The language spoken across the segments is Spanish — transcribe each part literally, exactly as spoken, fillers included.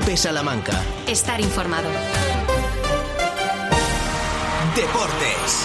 COPE Salamanca. Estar informado. Deportes.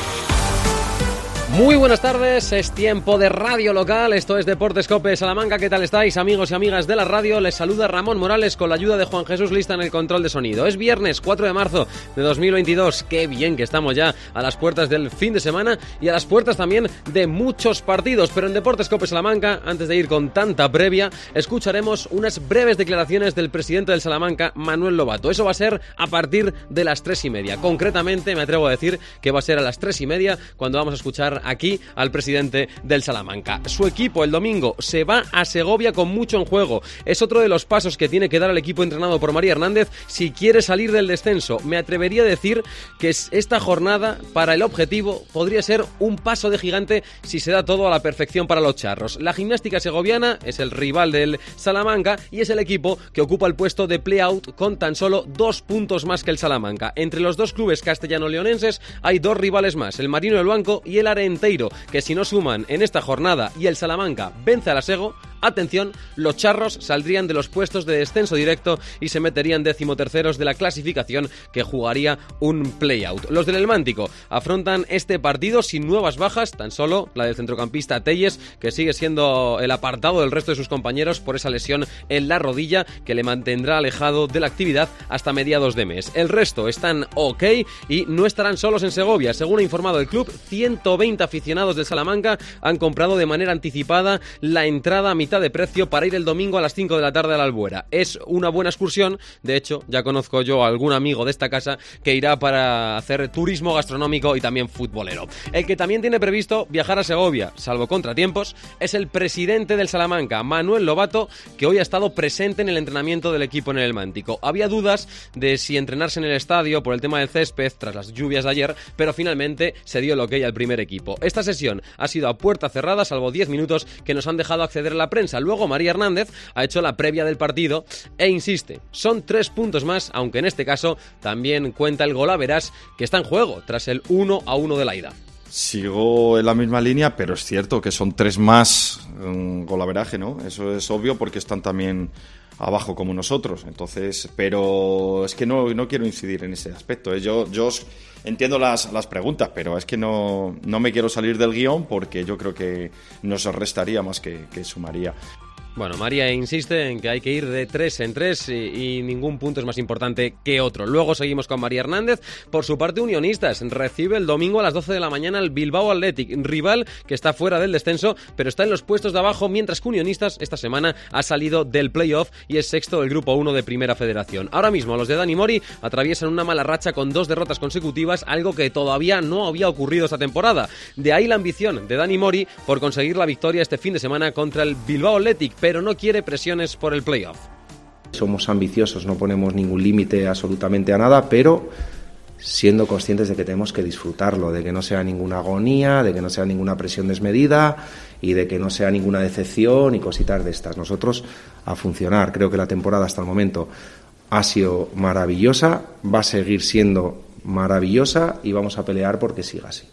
Muy buenas tardes, es tiempo de radio local, esto es Deportes COPE Salamanca. ¿Qué tal estáis, amigos y amigas de la radio? Les saluda Ramón Morales con la ayuda de Juan Jesús Lista en el control de sonido. Es viernes cuatro de marzo de dos mil veintidós, qué bien que estamos ya a las puertas del fin de semana y a las puertas también de muchos partidos. Pero en Deportes COPE Salamanca, antes de ir con tanta previa, escucharemos unas breves declaraciones del presidente del Salamanca, Manuel Lobato. Eso va a ser a partir de las tres y media. Concretamente, me atrevo a decir que va a ser a las tres y media cuando vamos a escuchar aquí al presidente del Salamanca. Su equipo el domingo se va a Segovia con mucho en juego. Es otro de los pasos que tiene que dar el equipo entrenado por María Hernández si quiere salir del descenso. Me atrevería a decir que esta jornada para el objetivo podría ser un paso de gigante si se da todo a la perfección para los charros. La Gimnástica Segoviana es el rival del Salamanca y es el equipo que ocupa el puesto de play-out con tan solo dos puntos más que el Salamanca. Entre los dos clubes castellano-leonenses hay dos rivales más, el Marino del Blanco y el Arenteiro, que si no suman en esta jornada y el Salamanca vence a la Sego, atención, los charros saldrían de los puestos de descenso directo y se meterían decimoterceros de la clasificación, que jugaría un play-out. Los del Helmántico afrontan este partido sin nuevas bajas, tan solo la del centrocampista Telles, que sigue siendo el apartado del resto de sus compañeros por esa lesión en la rodilla que le mantendrá alejado de la actividad hasta mediados de mes. El resto están ok y no estarán solos en Segovia. Según ha informado el club, ciento veinte aficionados del Salamanca han comprado de manera anticipada la entrada a mitad de precio para ir el domingo a las cinco de la tarde a la Albuera. Es una buena excursión, de hecho ya conozco yo a algún amigo de esta casa que irá para hacer turismo gastronómico y también futbolero. El que también tiene previsto viajar a Segovia, salvo contratiempos, es el presidente del Salamanca, Manuel Lobato, que hoy ha estado presente en el entrenamiento del equipo en el Helmántico. Había dudas de si entrenarse en el estadio por el tema del césped tras las lluvias de ayer, pero finalmente se dio el ok al primer equipo. Esta sesión ha sido a puerta cerrada, salvo diez minutos que nos han dejado acceder a la prensa. Luego María Hernández ha hecho la previa del partido e insiste, son tres puntos más, aunque en este caso también cuenta el golaveras que está en juego tras el uno a uno de la ida. Sigo en la misma línea, pero es cierto que son tres más um, golaveraje, ¿no? Eso es obvio porque están también abajo como nosotros. Entonces, pero es que no, no quiero incidir en ese aspecto, ¿eh? Yo, yo entiendo las, las preguntas, pero es que no, no me quiero salir del guión porque yo creo que nos restaría más que, que sumaría. Bueno, María insiste en que hay que ir de tres en tres y, y ningún punto es más importante que otro. Luego seguimos con María Hernández. Por su parte, Unionistas recibe el domingo a las doce de la mañana al Bilbao Athletic, rival que está fuera del descenso, pero está en los puestos de abajo, mientras que Unionistas esta semana ha salido del playoff y es sexto del grupo uno de Primera Federación. Ahora mismo los de Dani Mori atraviesan una mala racha con dos derrotas consecutivas, algo que todavía no había ocurrido esta temporada. De ahí la ambición de Dani Mori por conseguir la victoria este fin de semana contra el Bilbao Athletic, pero no quiere presiones por el playoff. Somos ambiciosos, no ponemos ningún límite absolutamente a nada, pero siendo conscientes de que tenemos que disfrutarlo, de que no sea ninguna agonía, de que no sea ninguna presión desmedida y de que no sea ninguna decepción y cositas de estas. Nosotros a funcionar. Creo que la temporada hasta el momento ha sido maravillosa, va a seguir siendo maravillosa y vamos a pelear porque siga así.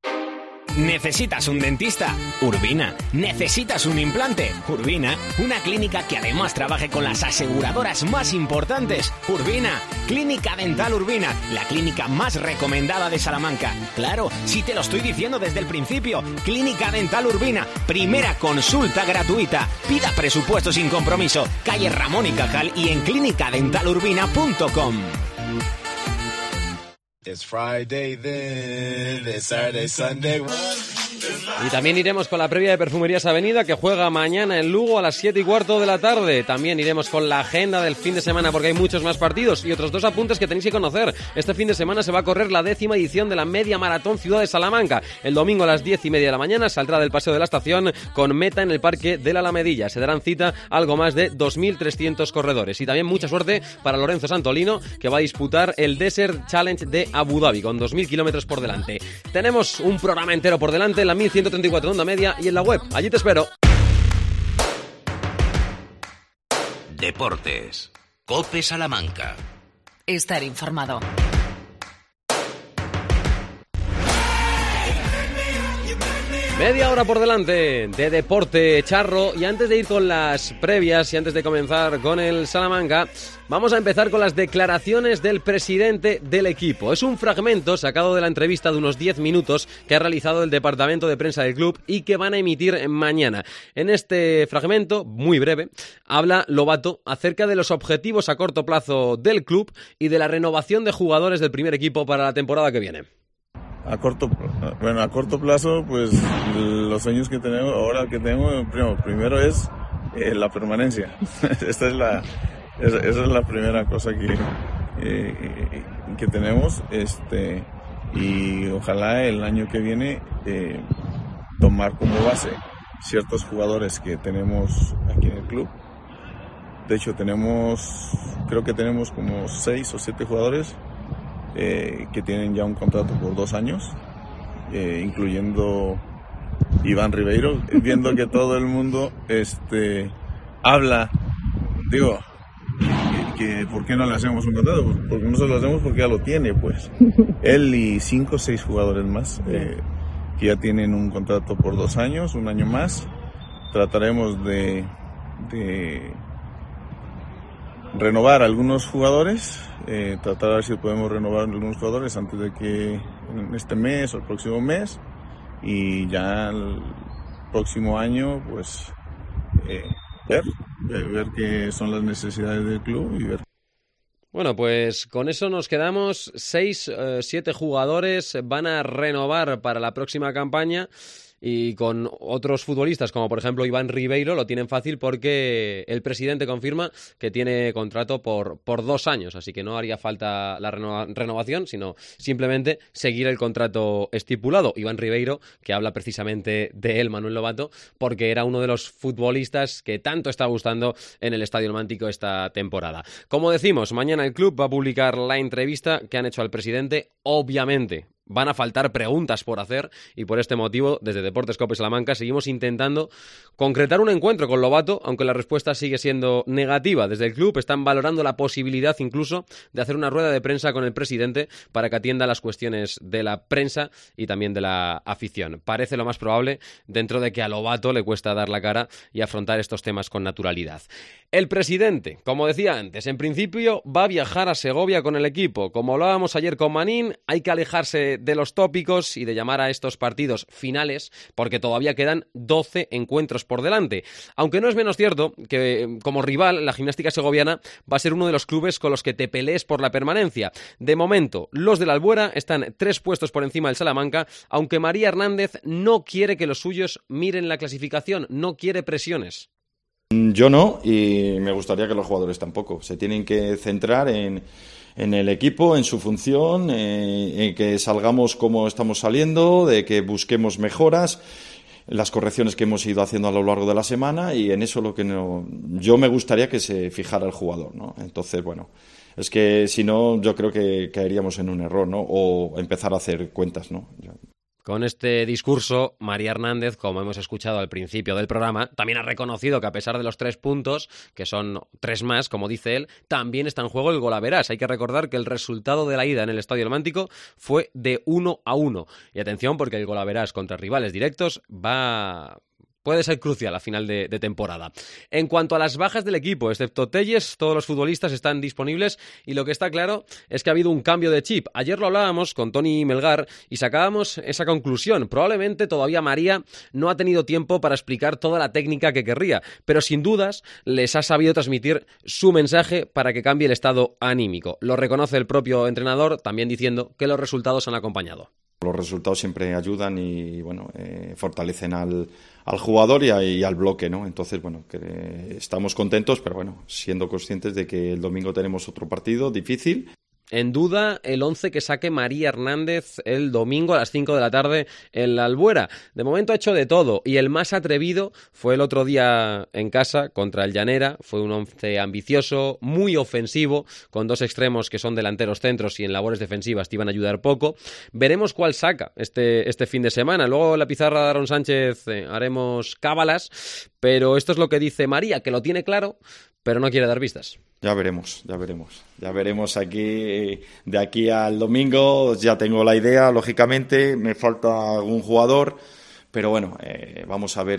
¿Necesitas un dentista? Urbina. ¿Necesitas un implante? Urbina. Una clínica que además trabaje con las aseguradoras más importantes. Urbina. Clínica Dental Urbina, la clínica más recomendada de Salamanca. Claro, si te lo estoy diciendo desde el principio. Clínica Dental Urbina. Primera consulta gratuita. Pida presupuesto sin compromiso. Calle Ramón y Cajal y en clínica dental urbina punto com. It's Friday then, it's Saturday, Sunday. Y también iremos con la previa de Perfumerías Avenida, que juega mañana en Lugo a las siete y cuarto de la tarde. También iremos con la agenda del fin de semana, porque hay muchos más partidos y otros dos apuntes que tenéis que conocer. Este fin de semana se va a correr la décima edición de la Media Maratón Ciudad de Salamanca. El domingo a las diez y media de la mañana saldrá del Paseo de la Estación con meta en el Parque de la Alamedilla. Se darán cita algo más de dos mil trescientos corredores. Y también mucha suerte para Lorenzo Santolino, que va a disputar el Desert Challenge de Abu Dhabi con dos mil kilómetros por delante. Tenemos un programa entero por delante en la mil ciento treinta y cuatro onda media y en la web. Allí te espero. Deportes. COPE Salamanca. Estar informado. Media hora por delante de deporte charro, y antes de ir con las previas y antes de comenzar con el Salamanca, vamos a empezar con las declaraciones del presidente del equipo. Es un fragmento sacado de la entrevista de unos diez minutos que ha realizado el departamento de prensa del club y que van a emitir mañana. En este fragmento, muy breve, habla Lobato acerca de los objetivos a corto plazo del club y de la renovación de jugadores del primer equipo para la temporada que viene. A corto, bueno, a corto plazo, pues los sueños que tenemos, ahora que tengo, primero, primero es eh, la permanencia. Esta es la, esa, esa es la primera cosa que, eh, que tenemos, este, y ojalá el año que viene eh, tomar como base ciertos jugadores que tenemos aquí en el club. De hecho, tenemos, creo que tenemos como seis o siete jugadores Eh, que tienen ya un contrato por dos años, eh, incluyendo Iván Ribeiro, viendo que todo el mundo este, habla, digo, que, que ¿por qué no le hacemos un contrato? Pues porque no se lo hacemos porque ya lo tiene, pues. Él y cinco o seis jugadores más eh, que ya tienen un contrato por dos años, un año más. Trataremos de, de renovar algunos jugadores, eh, tratar de ver si podemos renovar algunos jugadores antes de que en este mes o el próximo mes, y ya el próximo año pues eh, ver, ver, ver qué son las necesidades del club y ver. Bueno, pues con eso nos quedamos. Seis, eh, siete jugadores van a renovar para la próxima campaña. Y con otros futbolistas, como por ejemplo Iván Ribeiro, lo tienen fácil porque el presidente confirma que tiene contrato por, por dos años, así que no haría falta la renova- renovación, sino simplemente seguir el contrato estipulado. Iván Ribeiro, que habla precisamente de él, Manuel Lobato, porque era uno de los futbolistas que tanto está gustando en el Estadio Mántico esta temporada. Como decimos, mañana el club va a publicar la entrevista que han hecho al presidente. Obviamente van a faltar preguntas por hacer, y por este motivo, desde Deportes Cope Salamanca, seguimos intentando concretar un encuentro con Lobato, aunque la respuesta sigue siendo negativa. Desde el club están valorando la posibilidad incluso de hacer una rueda de prensa con el presidente para que atienda las cuestiones de la prensa y también de la afición. Parece lo más probable, dentro de que a Lobato le cuesta dar la cara y afrontar estos temas con naturalidad. El presidente, como decía antes, en principio va a viajar a Segovia con el equipo. Como hablábamos ayer con Manín, hay que alejarse de los tópicos y de llamar a estos partidos finales, porque todavía quedan doce encuentros por delante. Aunque no es menos cierto que, como rival, la Gimnástica Segoviana va a ser uno de los clubes con los que te pelees por la permanencia. De momento, los de la Albuera están tres puestos por encima del Salamanca, aunque María Hernández no quiere que los suyos miren la clasificación, no quiere presiones. Yo no, y me gustaría que los jugadores tampoco. Se tienen que centrar en, en el equipo, en su función, eh, en que salgamos como estamos saliendo, de que busquemos mejoras, las correcciones que hemos ido haciendo a lo largo de la semana, y en eso lo que no, yo me gustaría que se fijara el jugador, ¿no? Entonces, bueno, es que si no, yo creo que caeríamos en un error, ¿no? O empezar a hacer cuentas, ¿no? Yo... Con este discurso, María Hernández, como hemos escuchado al principio del programa, también ha reconocido que a pesar de los tres puntos, que son tres más, como dice él, también está en juego el golaverás. Hay que recordar que el resultado de la ida en el Estadio del Mántico fue de uno a uno. Y atención, porque el golaverás contra rivales directos va... puede ser crucial a final de, de temporada. En cuanto a las bajas del equipo, excepto Telles, todos los futbolistas están disponibles, y lo que está claro es que ha habido un cambio de chip. Ayer lo hablábamos con Tony Melgar y sacábamos esa conclusión. Probablemente todavía María no ha tenido tiempo para explicar toda la técnica que querría, pero sin dudas les ha sabido transmitir su mensaje para que cambie el estado anímico. Lo reconoce el propio entrenador, también diciendo que los resultados han acompañado. Los resultados siempre ayudan y, bueno, eh, fortalecen al, al jugador y, a, y al bloque, ¿no? Entonces, bueno, que, eh, estamos contentos, pero bueno, siendo conscientes de que el domingo tenemos otro partido difícil. En duda el once que saque María Hernández el domingo a las cinco de la tarde en la Albuera. De momento ha hecho de todo, y el más atrevido fue el otro día en casa contra el Llanera. Fue un once ambicioso, muy ofensivo, con dos extremos que son delanteros centros y en labores defensivas te iban a ayudar poco. Veremos cuál saca este, este fin de semana. Luego en la pizarra de Aaron Sánchez eh, haremos cábalas, pero esto es lo que dice María, que lo tiene claro, pero no quiere dar vistas. Ya veremos, ya veremos. Ya veremos aquí, de aquí al domingo. Ya tengo la idea, lógicamente. Me falta algún jugador, pero bueno, eh, vamos a ver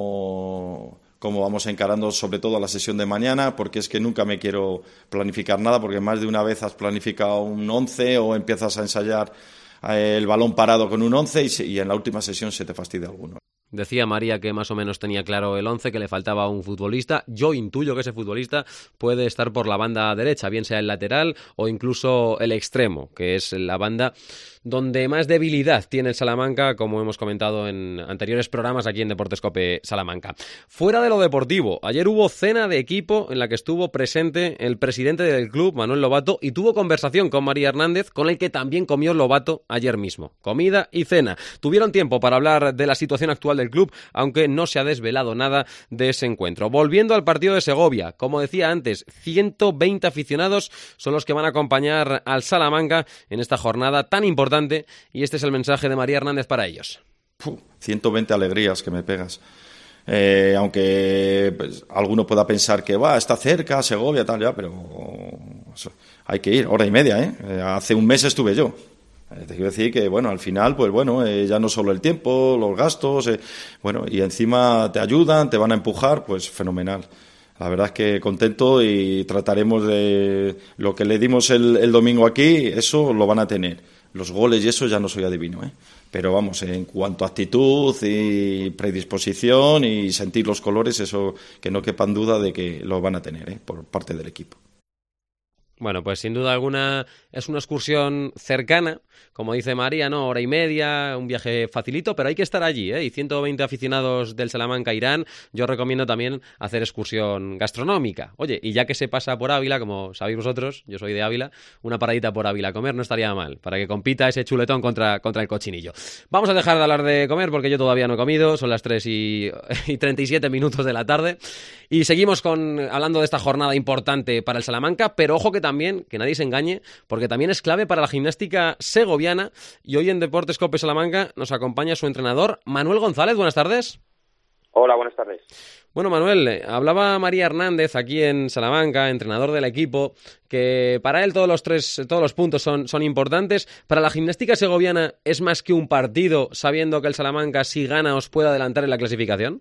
cómo, cómo vamos encarando sobre todo la sesión de mañana, porque es que nunca me quiero planificar nada, porque más de una vez has planificado un once o empiezas a ensayar eh, el balón parado con un once y, se, y en la última sesión se te fastidia alguno. Decía María que más o menos tenía claro el once, que le faltaba un futbolista. Yo intuyo que ese futbolista puede estar por la banda derecha, bien sea el lateral o incluso el extremo, que es la banda donde más debilidad tiene el Salamanca, como hemos comentado en anteriores programas aquí en Deportes Cope Salamanca. Fuera de lo deportivo, ayer hubo cena de equipo en la que estuvo presente el presidente del club, Manuel Lobato, y tuvo conversación con María Hernández, con el que también comió Lobato ayer mismo. Comida y cena. Tuvieron tiempo para hablar de la situación actual del club, aunque no se ha desvelado nada de ese encuentro. Volviendo al partido de Segovia, como decía antes, ciento veinte aficionados son los que van a acompañar al Salamanca en esta jornada tan importante, y este es el mensaje de María Hernández para ellos. Puh, ciento veinte alegrías que me pegas. Eh, aunque pues, alguno pueda pensar que va, está cerca, Segovia, tal, ya, pero eso, hay que ir, hora y media, ¿eh? Eh, hace un mes estuve yo. Eh, te quiero decir que, bueno, al final, pues bueno, eh, ya no solo el tiempo, los gastos, eh, bueno, y encima te ayudan, te van a empujar, pues fenomenal. La verdad es que contento y trataremos de lo que le dimos el, el domingo aquí, eso lo van a tener. Los goles y eso ya no soy adivino, ¿eh? Pero vamos, en cuanto a actitud y predisposición y sentir los colores, eso que no quepan duda de que lo van a tener, ¿eh? Por parte del equipo. Bueno, pues sin duda alguna es una excursión cercana, como dice María, ¿no? Hora y media, un viaje facilito, pero hay que estar allí, ¿eh? Y ciento veinte aficionados del Salamanca irán. Yo recomiendo también hacer excursión gastronómica. Oye, y ya que se pasa por Ávila, como sabéis vosotros, yo soy de Ávila, una paradita por Ávila a comer no estaría mal, para que compita ese chuletón contra, contra el cochinillo. Vamos a dejar de hablar de comer porque yo todavía no he comido, son las tres y treinta y siete minutos de la tarde, y seguimos con hablando de esta jornada importante para el Salamanca, pero ojo que también, que nadie se engañe, porque también es clave para la gimnástica segoviana, y hoy en Deportes Cope Salamanca nos acompaña su entrenador, Manuel González. Buenas tardes. Hola, buenas tardes. Bueno, Manuel, hablaba María Hernández aquí en Salamanca, entrenador del equipo, que para él todos los tres, todos los puntos son, son importantes. Para la gimnástica segoviana, ¿es más que un partido, sabiendo que el Salamanca, si gana, os puede adelantar en la clasificación?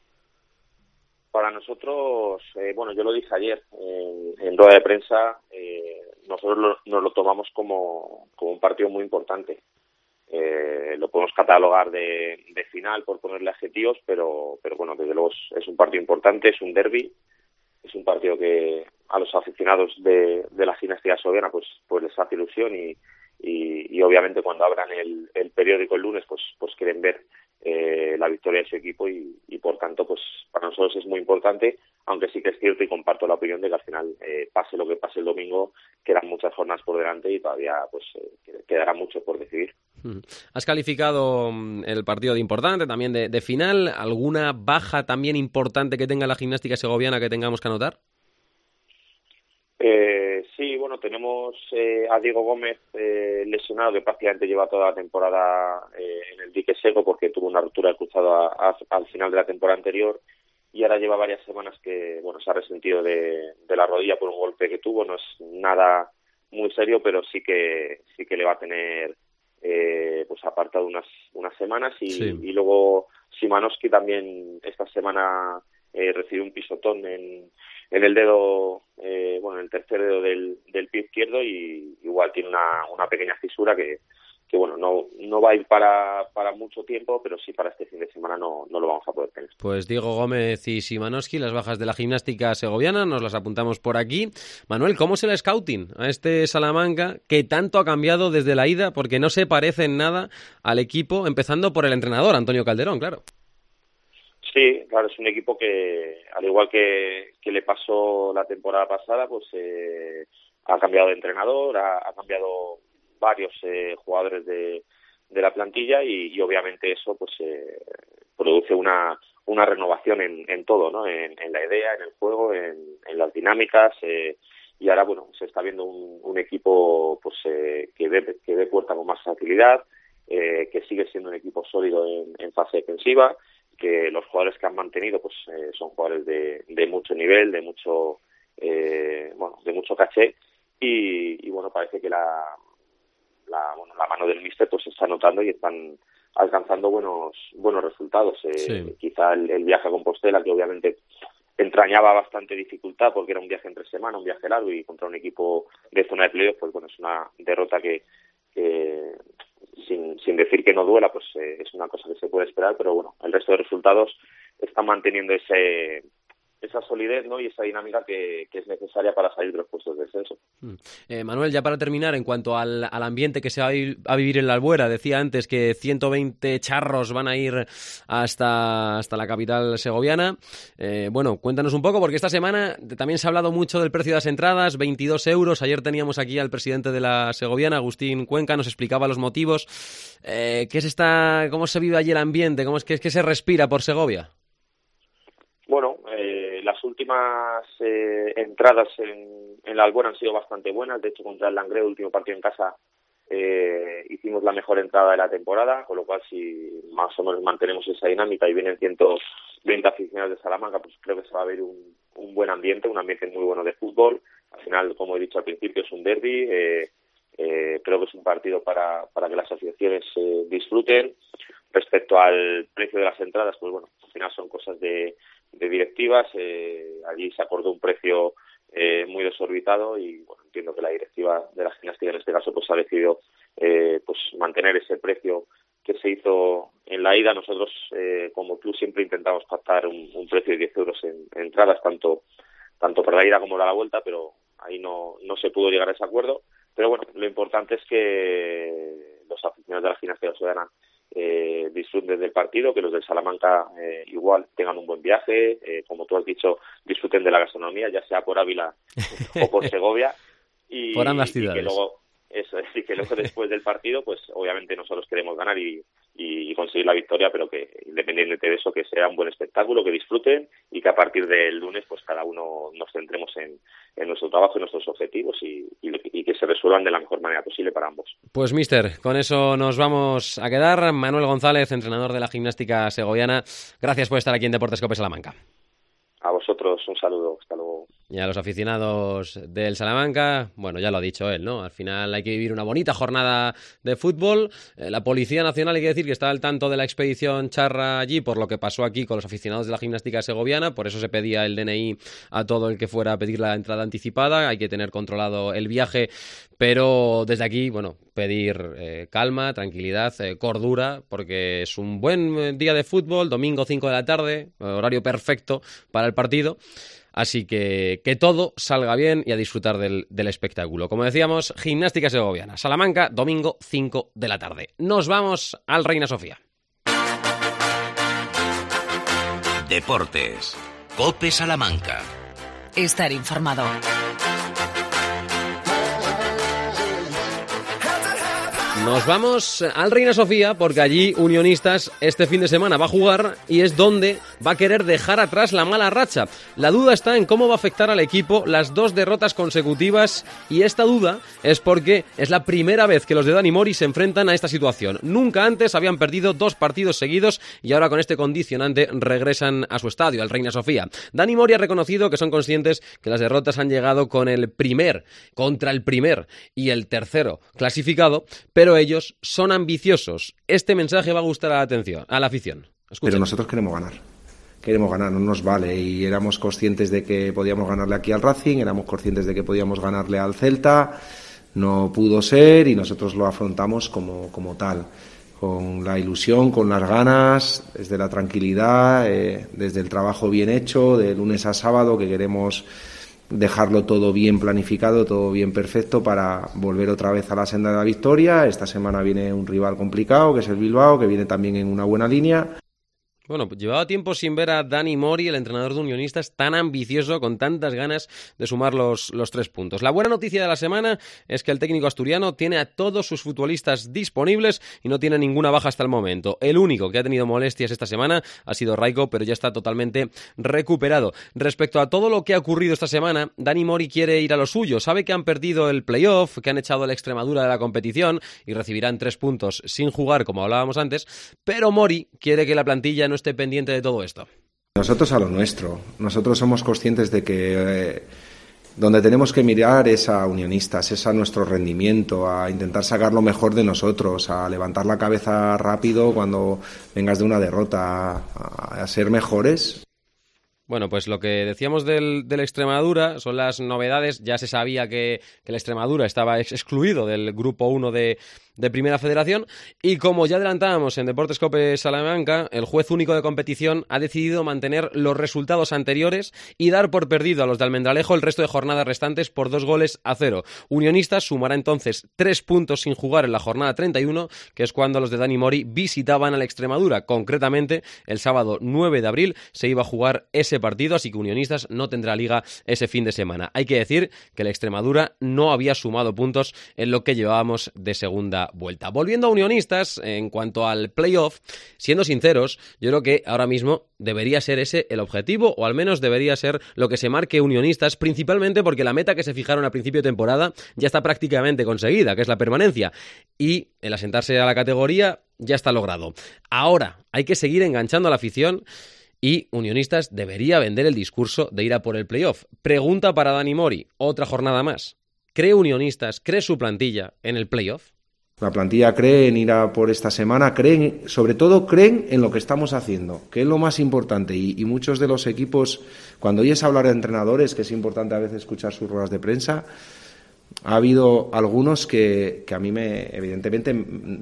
Para nosotros, eh, bueno, yo lo dije ayer en, en rueda de prensa, eh, nosotros lo, nos lo tomamos como, como un partido muy importante. Eh, lo podemos catalogar de, de final por ponerle adjetivos, pero, pero bueno, desde luego es, es un partido importante, es un derbi, es un partido que a los aficionados de, de la gimnástica segoviana pues, pues les hace ilusión y, y, y obviamente cuando abran el, el periódico el lunes pues, pues quieren ver Eh, la victoria de su equipo y, y por tanto pues para nosotros es muy importante, aunque sí que es cierto y comparto la opinión de que al final eh, pase lo que pase el domingo, quedan muchas jornadas por delante y todavía pues eh, quedará mucho por decidir. Has calificado el partido de importante, también de, de final. ¿Alguna baja también importante que tenga la gimnástica segoviana que tengamos que anotar? Eh, sí, bueno, tenemos eh, a Diego Gómez eh, lesionado, que prácticamente lleva toda la temporada eh, en el dique seco porque tuvo una ruptura de cruzado a, a, al final de la temporada anterior y ahora lleva varias semanas que bueno se ha resentido de, de la rodilla por un golpe que tuvo. No es nada muy serio, pero sí que sí que le va a tener eh, pues apartado unas unas semanas y, sí. y luego Szymanowski también esta semana eh, recibió un pisotón en en el dedo, eh, bueno, en el tercer dedo del, del pie izquierdo y igual tiene una, una pequeña fisura que, que bueno, no, no va a ir para, para mucho tiempo, pero sí para este fin de semana no, no lo vamos a poder tener. Pues Diego Gómez y Szymanowski, las bajas de la gimnástica segoviana, nos las apuntamos por aquí. Manuel, ¿cómo es el scouting a este Salamanca que tanto ha cambiado desde la ida? Porque no se parece en nada al equipo, empezando por el entrenador, Antonio Calderón, claro. Sí, claro, es un equipo que, al igual que, que le pasó la temporada pasada, pues eh, ha cambiado de entrenador, ha, ha cambiado varios eh, jugadores de, de la plantilla y, y obviamente eso pues eh, produce una, una renovación en, en todo, ¿no? En, en la idea, en el juego, en, en las dinámicas eh, y ahora bueno se está viendo un, un equipo pues eh, que ve que ve puerta con más facilidad, eh, que sigue siendo un equipo sólido en, en fase defensiva, que los jugadores que han mantenido pues eh, son jugadores de, de mucho nivel, de mucho eh, bueno, de mucho caché y, y bueno parece que la la, bueno, la mano del míster pues se está notando y están alcanzando buenos buenos resultados. Eh, sí. Quizá el, el viaje a Compostela, que obviamente entrañaba bastante dificultad porque era un viaje entre semana, un viaje largo y contra un equipo de zona de playoff, pues bueno, es una derrota que, que sin, sin decir que no duela, pues eh, es una cosa que se puede esperar, pero bueno, el resto de resultados están manteniendo ese esa solidez, ¿no? Y esa dinámica que, que es necesaria para salir de los puestos de descenso. Eh, Manuel, ya para terminar, en cuanto al, al ambiente que se va a, vi- a vivir en la Albuera, decía antes que ciento veinte charros van a ir hasta, hasta la capital segoviana. Eh, bueno, cuéntanos un poco, porque esta semana también se ha hablado mucho del precio de las entradas, veintidós euros. Ayer teníamos aquí al presidente de la segoviana, Agustín Cuenca, nos explicaba los motivos. Eh, ¿qué es esta, ¿Cómo se vive allí el ambiente? ¿Cómo es que, es que se respira por Segovia? Bueno, eh, las últimas eh, entradas en, en la Albuera han sido bastante buenas. De hecho, contra el Langreo, el último partido en casa, eh, hicimos la mejor entrada de la temporada, con lo cual si más o menos mantenemos esa dinámica y vienen ciento veinte aficionados de Salamanca, pues creo que se va a ver un, un buen ambiente, un ambiente muy bueno de fútbol. Al final, como he dicho al principio, es un derbi. Eh, eh, creo que es un partido para, para que las asociaciones eh, disfruten. Respecto al precio de las entradas, pues bueno, al final son cosas de de directivas. Eh, allí se acordó un precio eh, muy desorbitado y bueno, entiendo que la directiva de la gimnástica en este caso pues ha decidido eh, pues mantener ese precio que se hizo en la ida. Nosotros eh, como club siempre intentamos pactar un, un precio de diez euros en, en entradas, tanto tanto para la ida como para la vuelta, pero ahí no no se pudo llegar a ese acuerdo. Pero bueno, lo importante es que los aficionados de la gimnástica segoviana Eh, disfruten del partido, que los del Salamanca eh, igual tengan un buen viaje, eh, como tú has dicho, disfruten de la gastronomía, ya sea por Ávila o por Segovia, y, por ambas y ciudades. que luego eso es, y que luego después del partido, pues obviamente nosotros queremos ganar y, y, y conseguir la victoria, pero que independientemente de eso, que sea un buen espectáculo, que disfruten y que a partir del lunes pues cada uno nos centremos en, en nuestro trabajo y nuestros objetivos y, y, y que se resuelvan de la mejor manera posible para ambos. Pues mister, con eso nos vamos a quedar. Manuel González, entrenador de la gimnástica segoviana, gracias por estar aquí en Deportes Cope Salamanca. A vosotros un saludo, hasta luego. Y a los aficionados del Salamanca, bueno, ya lo ha dicho él, ¿no? Al final hay que vivir una bonita jornada de fútbol. Eh, la Policía Nacional, hay que decir que está al tanto de la expedición charra allí por lo que pasó aquí con los aficionados de la gimnástica segoviana, por eso se pedía el D N I a todo el que fuera a pedir la entrada anticipada. Hay que tener controlado el viaje, pero desde aquí, bueno, pedir eh, calma, tranquilidad, eh, cordura, porque es un buen día de fútbol, domingo cinco de la tarde, horario perfecto para el partido. Así que que todo salga bien y a disfrutar del, del espectáculo. Como decíamos, gimnástica segoviana, Salamanca, domingo cinco de la tarde. Nos vamos al Reina Sofía. Deportes. Cope Salamanca. Estar informado. Nos vamos al Reina Sofía porque allí Unionistas este fin de semana va a jugar y es donde va a querer dejar atrás la mala racha. La duda está en cómo va a afectar al equipo las dos derrotas consecutivas y esta duda es porque es la primera vez que los de Dani Mori se enfrentan a esta situación. Nunca antes habían perdido dos partidos seguidos y ahora con este condicionante regresan a su estadio, al Reina Sofía. Dani Mori ha reconocido que son conscientes que las derrotas han llegado con el primer, contra el primer y el tercero clasificado, pero ellos son ambiciosos. Este mensaje va a gustar a la atención, a la afición. Escuchen. Pero nosotros queremos ganar. Queremos ganar, no nos vale. Y éramos conscientes de que podíamos ganarle aquí al Racing, éramos conscientes de que podíamos ganarle al Celta. No pudo ser y nosotros lo afrontamos como, como tal. Con la ilusión, con las ganas, desde la tranquilidad, eh, desde el trabajo bien hecho, de lunes a sábado, que queremos dejarlo todo bien planificado, todo bien perfecto para volver otra vez a la senda de la victoria. Esta semana viene un rival complicado, que es el Bilbao, que viene también en una buena línea. Bueno, pues llevaba tiempo sin ver a Dani Mori, el entrenador de Unionistas, tan ambicioso, con tantas ganas de sumar los, los tres puntos. La buena noticia de la semana es que el técnico asturiano tiene a todos sus futbolistas disponibles y no tiene ninguna baja hasta el momento. El único que ha tenido molestias esta semana ha sido Raiko, pero ya está totalmente recuperado. Respecto a todo lo que ha ocurrido esta semana, Dani Mori quiere ir a lo suyo. Sabe que han perdido el playoff, que han echado a la Extremadura de la competición y recibirán tres puntos sin jugar, como hablábamos antes, pero Mori quiere que la plantilla no esté pendiente de todo esto. Nosotros a lo nuestro. Nosotros somos conscientes de que eh, Donde tenemos que mirar es a Unionistas, es a nuestro rendimiento, a intentar sacar lo mejor de nosotros, a levantar la cabeza rápido cuando vengas de una derrota, a, a ser mejores. Bueno, pues lo que decíamos del, del Extremadura son las novedades. Ya se sabía que, que el Extremadura estaba ex- excluido del Grupo uno de, de Primera Federación y como ya adelantábamos en Deportes Cope Salamanca, el juez único de competición ha decidido mantener los resultados anteriores y dar por perdido a los de Almendralejo el resto de jornadas restantes por dos goles a cero. Unionistas sumará entonces tres puntos sin jugar en la jornada treinta y uno, que es cuando los de Dani Mori visitaban al Extremadura. Concretamente, el sábado nueve de abril se iba a jugar ese partido, así que Unionistas no tendrá liga ese fin de semana. Hay que decir que el Extremadura no había sumado puntos en lo que llevábamos de segunda vuelta. Volviendo a Unionistas, en cuanto al playoff, siendo sinceros, yo creo que ahora mismo debería ser ese el objetivo, o al menos debería ser lo que se marque Unionistas, principalmente porque la meta que se fijaron a principio de temporada ya está prácticamente conseguida, que es la permanencia, y el asentarse a la categoría ya está logrado. Ahora hay que seguir enganchando a la afición y Unionistas debería vender el discurso de ir a por el playoff. Pregunta para Dani Mori, otra jornada más. ¿Cree Unionistas, cree su plantilla en el playoff? La plantilla cree en ir a por esta semana, creen, sobre todo creen en lo que estamos haciendo, que es lo más importante. Y, y muchos de los equipos, cuando oyes hablar de entrenadores, que es importante a veces escuchar sus ruedas de prensa, ha habido algunos que, que a mí me, evidentemente,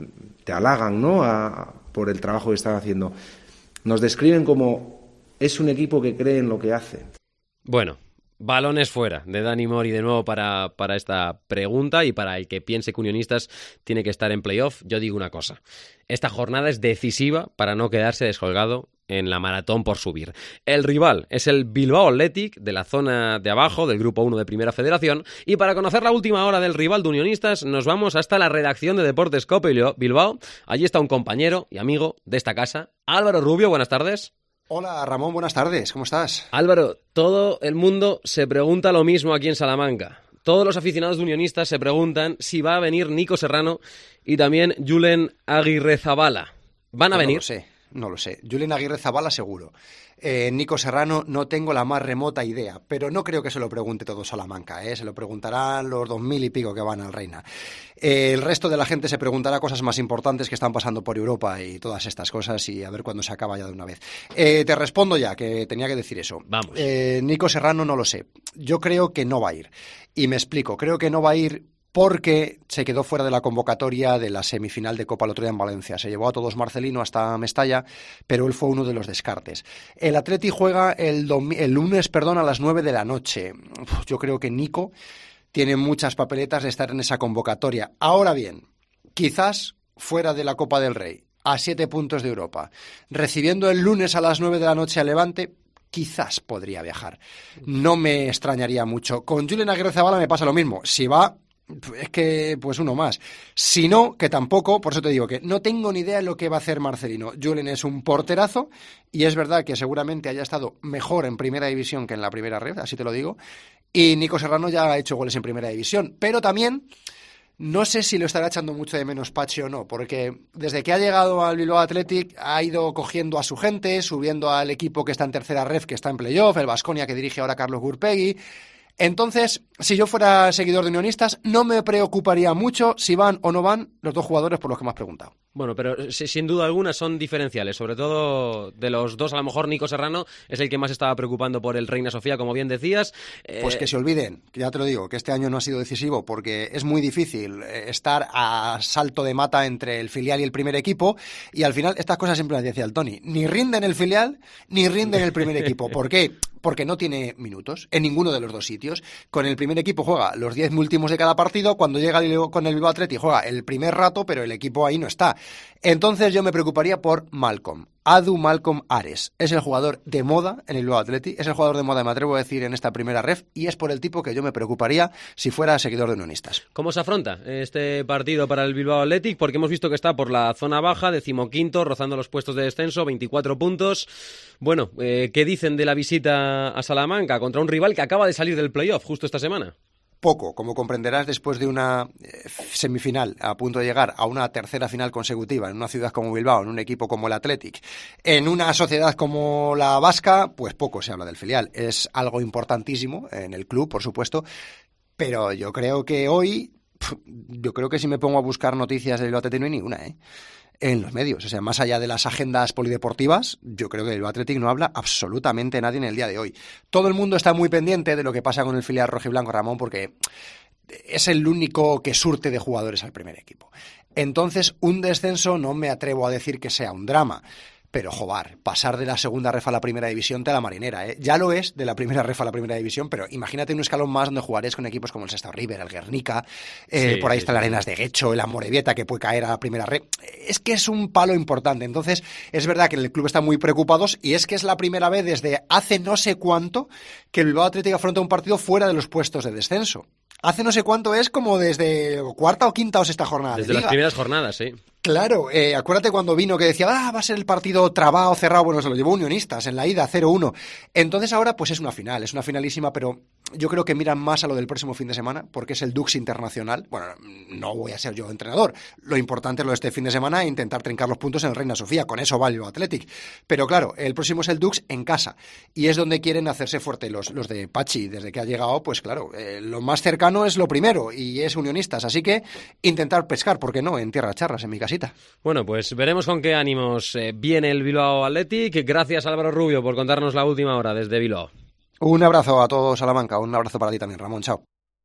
te halagan, ¿no?, a, por el trabajo que están haciendo. Nos describen como es un equipo que cree en lo que hace. Bueno, balones fuera de Dani Mori de nuevo para, para esta pregunta y para el que piense que Unionistas tiene que estar en playoff. Yo digo una cosa, esta jornada es decisiva para no quedarse descolgado en la maratón por subir. El rival es el Bilbao Athletic de la zona de abajo del Grupo uno de Primera Federación y para conocer la última hora del rival de Unionistas nos vamos hasta la redacción de Deportes Cope Bilbao. Allí está un compañero y amigo de esta casa, Álvaro Rubio. Buenas tardes. Hola Ramón, buenas tardes, ¿cómo estás? Álvaro, todo el mundo se pregunta lo mismo aquí en Salamanca. Todos los aficionados de Unionistas se preguntan si va a venir Nico Serrano y también Julen Aguirrezabala. ¿Van a no, venir? No lo sé, no lo sé. Julen Aguirrezabala seguro. Eh, Nico Serrano no tengo la más remota idea, pero no creo que se lo pregunte todo Salamanca, ¿eh? Se lo preguntarán los dos mil y pico que van al Reina. Eh, el resto de la gente se preguntará cosas más importantes que están pasando por Europa y todas estas cosas y a ver cuándo se acaba ya de una vez. Eh, te respondo ya, que tenía que decir eso. Vamos. Eh, Nico Serrano no lo sé. Yo creo que no va a ir. Y me explico, creo que no va a ir porque se quedó fuera de la convocatoria de la semifinal de Copa el otro día en Valencia. Se llevó a todos Marcelino hasta Mestalla, pero él fue uno de los descartes. El Atleti juega el, el lunes perdón, a las nueve de la noche. Uf, yo creo que Nico tiene muchas papeletas de estar en esa convocatoria. Ahora bien, quizás fuera de la Copa del Rey, a siete puntos de Europa, recibiendo el lunes a las nueve de la noche a Levante, quizás podría viajar. No me extrañaría mucho. Con Julen Aguirrezabala me pasa lo mismo. Si va, es que, pues uno más. Si no, que tampoco, por eso te digo que no tengo ni idea de lo que va a hacer Marcelino. Julen es un porterazo y es verdad que seguramente haya estado mejor en primera división que en la primera red, así te lo digo. Y Nico Serrano ya ha hecho goles en primera división. Pero también no sé si lo estará echando mucho de menos Pachi o no, porque desde que ha llegado al Bilbao Athletic ha ido cogiendo a su gente, subiendo al equipo que está en tercera red, que está en playoff, el Baskonia que dirige ahora Carlos Gurpegui. Entonces, si yo fuera seguidor de Unionistas, no me preocuparía mucho si van o no van los dos jugadores por los que me has preguntado. Bueno, pero sin duda alguna son diferenciales, sobre todo de los dos, a lo mejor Nico Serrano es el que más estaba preocupando por el Reina Sofía, como bien decías. Eh... Pues que se olviden, que ya te lo digo, que este año no ha sido decisivo porque es muy difícil estar a salto de mata entre el filial y el primer equipo y al final estas cosas siempre las decía el Tony, ni rinde en el filial ni rinde en el primer equipo. ¿Por qué? Porque no tiene minutos en ninguno de los dos sitios. Con el primer equipo juega los diez últimos de cada partido, cuando llega con el Bilbao Athletic juega el primer rato, pero el equipo ahí no está. Entonces yo me preocuparía por Malcolm. Adu Malcolm Ares. Es el jugador de moda en el Bilbao Athletic, es el jugador de moda, me atrevo a decir, en esta primera ref, y es por el tipo que yo me preocuparía si fuera seguidor de Unionistas. ¿Cómo se afronta este partido para el Bilbao Athletic? Porque hemos visto que está por la zona baja, decimoquinto, rozando los puestos de descenso, veinticuatro puntos. Bueno, eh, ¿qué dicen de la visita a Salamanca contra un rival que acaba de salir del playoff justo esta semana? Poco, como comprenderás, después de una semifinal a punto de llegar a una tercera final consecutiva en una ciudad como Bilbao, en un equipo como el Athletic, en una sociedad como la vasca, pues poco se habla del filial. Es algo importantísimo en el club, por supuesto, pero yo creo que hoy, yo creo que si me pongo a buscar noticias del Bilbao Athletic no hay ni una, ¿eh? En los medios, o sea, más allá de las agendas polideportivas, yo creo que el Athletic no habla absolutamente nadie en el día de hoy. Todo el mundo está muy pendiente de lo que pasa con el filial rojiblanco, Ramón, porque es el único que surte de jugadores al primer equipo. Entonces, un descenso no me atrevo a decir que sea un drama. Pero, joder, pasar de la segunda ref a la primera división te la marinera, ¿eh? Ya lo es de la primera ref a la primera división, pero imagínate un escalón más donde jugarías con equipos como el Sestao River, el Guernica, eh, sí, por ahí sí, está el Arenas de Guecho, el Amorebieta, que puede caer a la primera ref. Es que es un palo importante. Entonces, es verdad que en el club están muy preocupados y es que es la primera vez desde hace no sé cuánto que el Bilbao Athletic afronta un partido fuera de los puestos de descenso. Hace no sé cuánto es, como desde cuarta o quinta o sexta jornada Desde de liga. las primeras jornadas, sí. Claro, eh, acuérdate cuando vino que decía, ah, va a ser el partido trabado, cerrado, bueno, se lo llevó Unionistas en la ida, cero uno. Entonces ahora pues es una final, es una finalísima, pero yo creo que miran más a lo del próximo fin de semana, porque es el Dux Internacional. Bueno, no voy a ser yo entrenador, lo importante es lo de este fin de semana e intentar trincar los puntos en el Reina Sofía, con eso va el Athletic. Pero claro, el próximo es el Dux en casa, y es donde quieren hacerse fuerte los, los de Pachi, desde que ha llegado, pues claro, eh, lo más cercano es lo primero, y es Unionistas, así que intentar pescar, ¿por qué no?, en tierra charras, en mi casita. Bueno, pues veremos con qué ánimos eh, viene el Bilbao Athletic. Gracias, Álvaro Rubio, por contarnos la última hora desde Bilbao. Un abrazo a todos, Salamanca. Un abrazo para ti también, Ramón. Chao.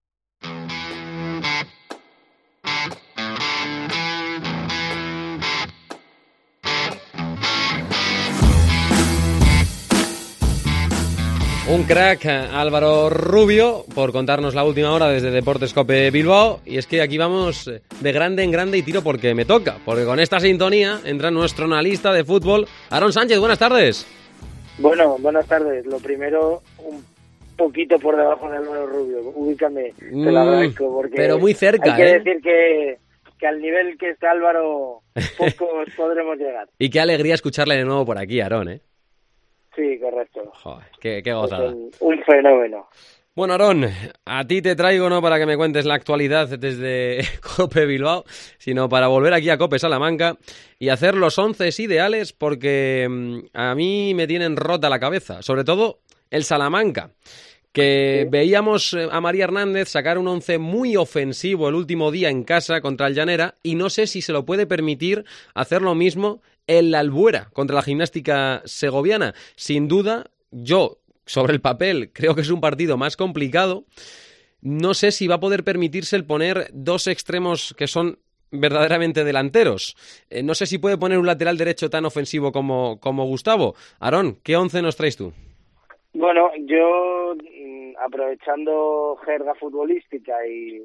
Un crack, Álvaro Rubio, por contarnos la última hora desde Deportes Cope Bilbao. Y es que aquí vamos de grande en grande y tiro porque me toca. Porque con esta sintonía entra nuestro analista de fútbol, Aarón Sánchez. Buenas tardes. Bueno, buenas tardes. Lo primero, un poquito por debajo de Álvaro Rubio. Ubícame, te lo agradezco. Porque pero muy cerca, hay que ¿eh? decir que, que al nivel que está Álvaro, pocos podremos llegar. Y qué alegría escucharle de nuevo por aquí, Aarón, ¿eh? Sí, correcto. Joder, qué, qué gozada. Es un, un fenómeno. Bueno, Aarón, a ti te traigo no para que me cuentes la actualidad desde Cope Bilbao, sino para volver aquí a Cope Salamanca y hacer los once ideales, porque a mí me tienen rota la cabeza, sobre todo el Salamanca, que ¿sí? Veíamos a María Hernández sacar un once muy ofensivo el último día en casa contra el Llanera, y no sé si se lo puede permitir hacer lo mismo en la Albuera contra la Gimnástica Segoviana. Sin duda, yo, sobre el papel, creo que es un partido más complicado. No sé si va a poder permitirse el poner dos extremos que son verdaderamente delanteros. Eh, no sé si puede poner un lateral derecho tan ofensivo como, como Gustavo. Aarón, ¿qué once nos traes tú? Bueno, yo, aprovechando jerga futbolística y,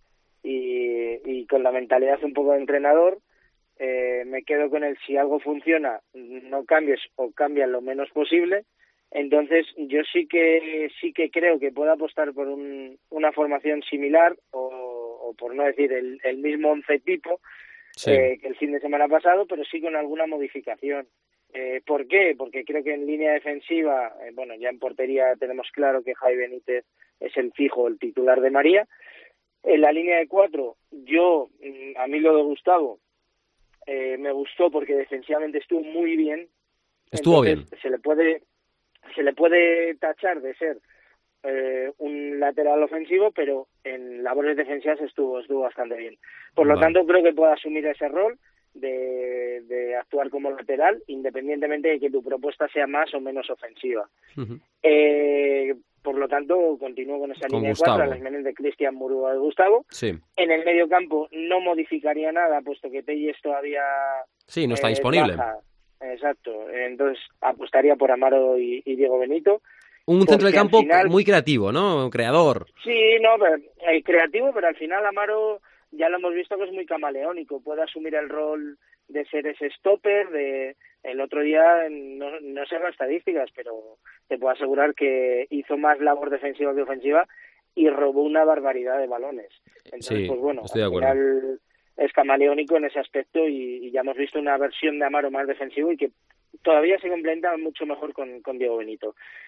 y, y con la mentalidad un poco de entrenador, Eh, me quedo con el si algo funciona, no cambies o cambia lo menos posible. Entonces yo sí que sí que creo que puedo apostar por un, una formación similar o, o por no decir el, el mismo once tipo sí. eh, que el fin de semana pasado, pero sí con alguna modificación. Eh, ¿Por qué? Porque creo que en línea defensiva, eh, bueno, ya en portería tenemos claro que Javi Benítez es el fijo, el titular de María. En la línea de cuatro, yo, a mí lo de Gustavo, Eh, me gustó porque defensivamente estuvo muy bien. Estuvo Entonces, bien. Se le puede, se le puede tachar de ser eh, un lateral ofensivo, pero en labores defensivas estuvo, estuvo bastante bien. Por lo vale. tanto, creo que puede asumir ese rol de, de actuar como lateral, independientemente de que tu propuesta sea más o menos ofensiva. Uh-huh. Eh, por lo tanto, continúo con esa con línea Gustavo. de cuatro, a las menes de Cristian Murúa de Gustavo. Sí. En el medio campo no modificaría nada, puesto que Telles todavía... Sí, no está eh, disponible. Baja. Exacto. Entonces, apostaría por Amaro y, y Diego Benito. Un centro de campo final... muy creativo, ¿no? Creador. Sí, no, pero, eh, creativo, pero al final Amaro ya lo hemos visto que es muy camaleónico. Puede asumir el rol de ser ese stopper, de... El otro día, no, no sé las estadísticas, pero te puedo asegurar que hizo más labor defensiva que ofensiva y robó una barbaridad de balones. Entonces, sí, pues bueno, estoy de al acuerdo. final es camaleónico en ese aspecto y, y ya hemos visto una versión de Amaro más defensivo y que todavía se complementa mucho mejor con, con Diego Benito.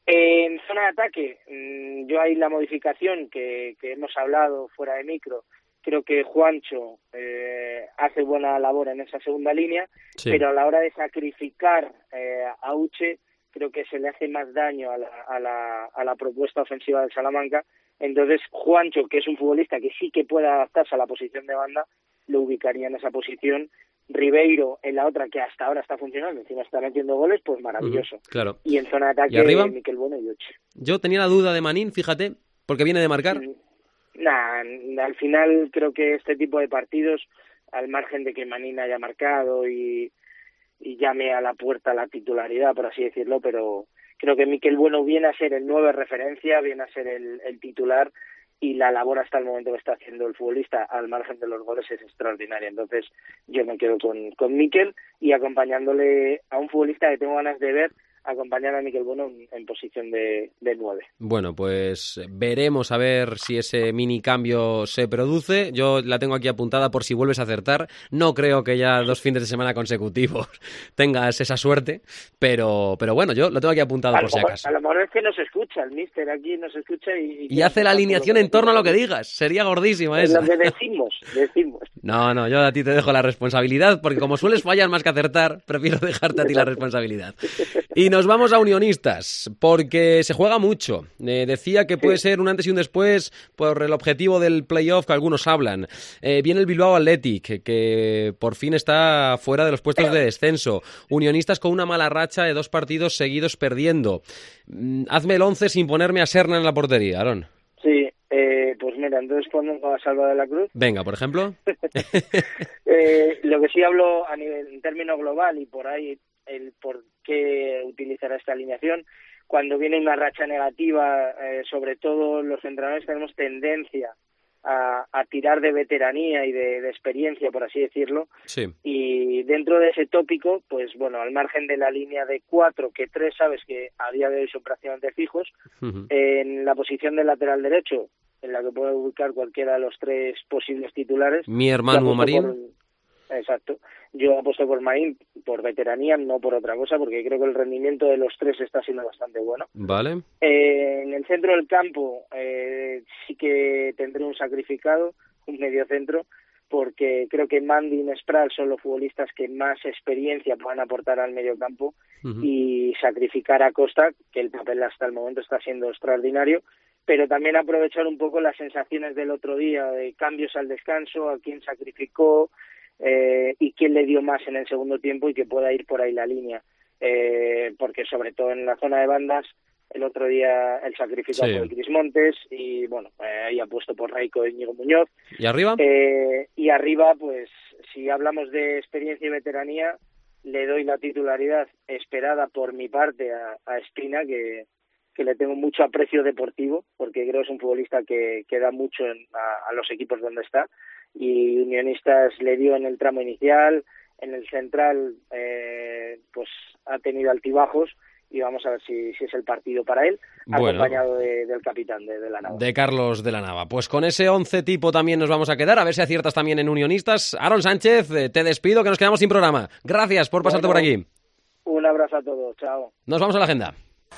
En zona de ataque, yo hay la modificación que, que hemos hablado fuera de micro. Creo que Juancho eh, hace buena labor en esa segunda línea, sí. Pero a la hora de sacrificar eh, a Uche, creo que se le hace más daño a la, a, la, a la propuesta ofensiva del Salamanca. Entonces, Juancho, que es un futbolista que sí que puede adaptarse a la posición de banda, lo ubicaría en esa posición. Ribeiro en la otra, que hasta ahora está funcionando, encima está metiendo goles, pues maravilloso. Uh-huh, claro. Y en zona de ataque, Miquel Bueno y Uche. Yo tenía la duda de Manín, fíjate, porque viene de marcar. Mm, nah, al final creo que este tipo de partidos, al margen de que Manín haya marcado y, y llame a la puerta la titularidad, por así decirlo, pero creo que Miquel Bueno viene a ser el nueve referencia, viene a ser el, el titular, y la labor hasta el momento que está haciendo el futbolista al margen de los goles es extraordinaria. Entonces yo me quedo con, con Miquel y acompañándole a un futbolista que tengo ganas de ver acompañar a Miquel Bueno en, en posición de, de nueve. Bueno, pues veremos a ver si ese mini cambio se produce. Yo la tengo aquí apuntada por si vuelves a acertar. No creo que ya dos fines de semana consecutivos tengas esa suerte, pero pero bueno, yo lo tengo aquí apuntado a por si mejor, acaso. A lo mejor es que nos escucha, el míster aquí nos escucha y... Y, y hace la alineación en torno a lo que digas. Sería gordísima es esa. Lo que decimos, decimos. No, no, yo a ti te dejo la responsabilidad, porque como sueles fallar más que acertar, prefiero dejarte a ti la responsabilidad. Y nos vamos a Unionistas, porque se juega mucho. Eh, decía que puede ser un antes y un después por el objetivo del playoff que algunos hablan. Eh, viene el Bilbao Athletic, que por fin está fuera de los puestos de descenso. Unionistas con una mala racha de dos partidos seguidos perdiendo. Mm, hazme el once sin ponerme a Serna en la portería, Aarón. Sí, eh, pues mira, entonces pongo a Salva de la Cruz. Venga, por ejemplo. eh, lo que sí hablo a nivel en términos global y por ahí el por qué utilizará esta alineación. Cuando viene una racha negativa, eh, sobre todo los entrenadores tenemos tendencia a, a tirar de veteranía y de, de experiencia, por así decirlo. Sí. Y dentro de ese tópico, pues bueno, al margen de la línea de cuatro, que tres sabes que a día de hoy son prácticamente fijos, uh-huh. En la posición del lateral derecho, en la que puede ubicar cualquiera de los tres posibles titulares. Mi hermano Marín. Por, exacto. Yo apuesto por Marín por veteranía, no por otra cosa, porque creo que el rendimiento de los tres está siendo bastante bueno. Vale. Eh, en el centro del campo eh, sí que tendré un sacrificado, un medio centro, porque creo que Mandy y Nespral son los futbolistas que más experiencia puedan aportar al medio campo, uh-huh. Y sacrificar a Costa, que el papel hasta el momento está siendo extraordinario, pero también aprovechar un poco las sensaciones del otro día de cambios al descanso, a quién sacrificó, Eh, y quién le dio más en el segundo tiempo y que pueda ir por ahí la línea, eh, porque sobre todo en la zona de bandas el otro día el sacrificado sí. fue Cris Montes y bueno, eh, ahí apuesto por Raico y Íñigo Muñoz. ¿Y arriba? Eh, y arriba pues si hablamos de experiencia y veteranía le doy la titularidad esperada por mi parte a, a Espina, que que le tengo mucho aprecio deportivo porque creo que es un futbolista que, que da mucho en, a, a los equipos donde está, y Unionistas le dio en el tramo inicial, en el central eh, pues ha tenido altibajos y vamos a ver si, si es el partido para él, bueno, acompañado de, del capitán de, de la Nava. De Carlos de la Nava. Pues con ese once tipo también nos vamos a quedar, a ver si aciertas también en Unionistas. Aarón Sánchez, te despido que nos quedamos sin programa. Gracias por pasarte bueno, por aquí. Un abrazo a todos, chao. Nos vamos a la agenda.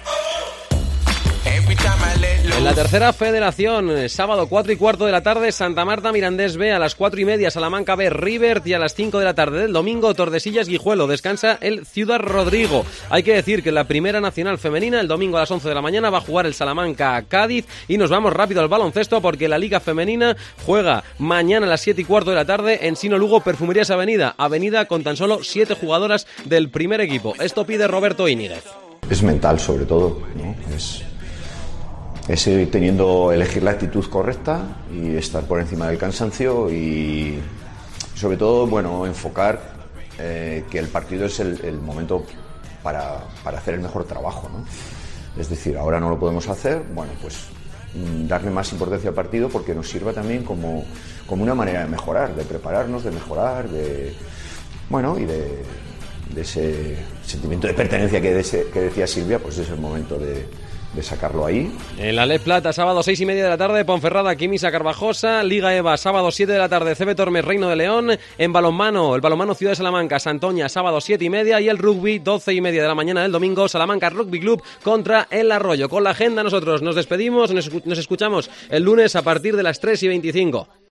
En la tercera federación, sábado cuatro y cuarto de la tarde, Santa Marta Mirandés B, a las cuatro y media Salamanca B River, y a las cinco de la tarde del domingo Tordesillas Guijuelo. Descansa el Ciudad Rodrigo. Hay que decir que en la primera nacional femenina, el domingo a las once de la mañana va a jugar el Salamanca a Cádiz, y nos vamos rápido al baloncesto porque la Liga Femenina juega mañana a las siete y cuarto de la tarde en Sino Lugo Perfumerías Avenida, Avenida con tan solo siete jugadoras del primer equipo. Esto pide Roberto Íñiguez. Es mental sobre todo, ¿no? Es... es ir teniendo, elegir la actitud correcta y estar por encima del cansancio y sobre todo, bueno, enfocar eh, que el partido es el, el momento para, para hacer el mejor trabajo, ¿no? Es decir, ahora no lo podemos hacer, bueno, pues darle más importancia al partido porque nos sirva también como, como una manera de mejorar, de prepararnos, de mejorar, de, bueno, y de, de ese sentimiento de pertenencia que, de ese, que decía Silvia, pues es el momento de de sacarlo ahí. En la Lez Plata, sábado seis y media de la tarde, Ponferrada, Quimisa, Carvajosa. Liga EVA, sábado siete de la tarde, C B Tormes, Reino de León. En balonmano, el balonmano Ciudad de Salamanca, Santoña, sábado siete y media. Y el rugby, doce y media de la mañana del domingo, Salamanca Rugby Club contra El Arroyo. Con la agenda nosotros nos despedimos, nos escuchamos el lunes a partir de las tres y veinticinco.